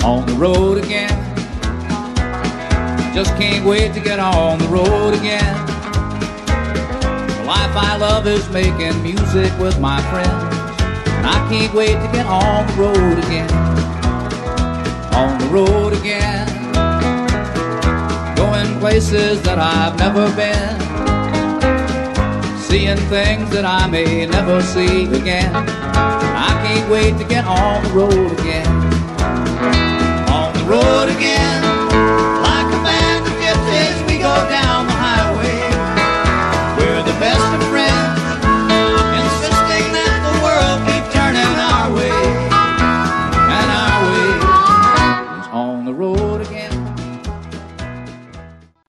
On the road again. Just can't wait to get on the road again. The life I love is making music with my friends, and I can't wait to get on the road again. On the road again. Going places that I've never been, seeing things that I may never see again. I can't wait to get on the road again. On the road again.